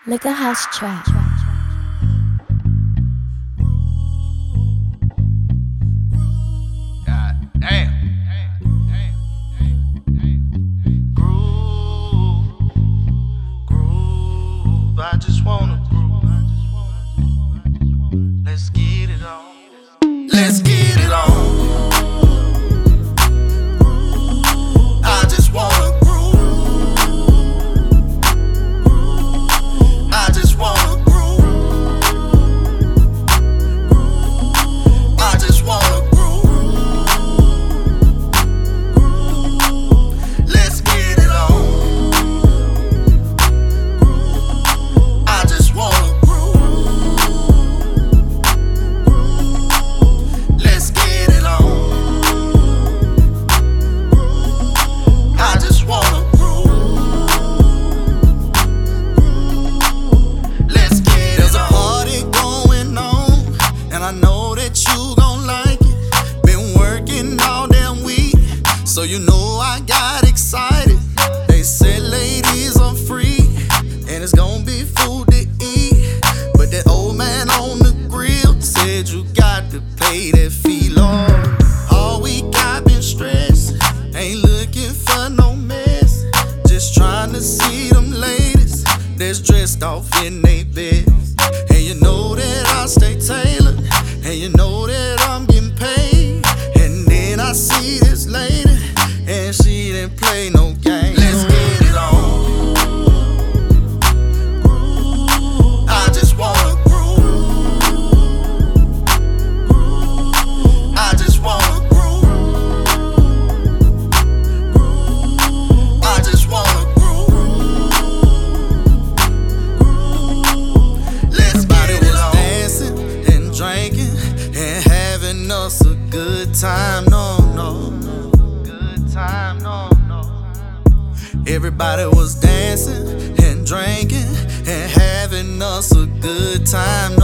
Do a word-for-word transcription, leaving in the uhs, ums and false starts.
Liquor House Trap. God damn. Groove, groove. I just wanna groove. Let's get it on. Let's get it on. I just wanna groove. I just wanna groove. I just wanna groove. Let's get it on. I just wanna groove. Let's get it on. I just wanna groove. Let's get it on. There's a party going on, and I know that you gon' like it. Been working all damn week, so you know I got excited. They said ladies are free, and it's gon' be food to eat. But that old man on the grill said you got to pay that fee, Lord. All week I've been stressed, ain't looking for no mess. Just trying to see them ladies that's dressed off in they beds. And you know that I stay tailored, and you know that I'm getting paid. And then I see this lady, and she didn't play no game. Let's get it on. I just wanna groove. I just wanna groove. I just wanna groove. Let's get it on. Dancing and drinking and having us a good time. No, no, no. Good time, no, no. Everybody was dancing and drinking and having us a good time.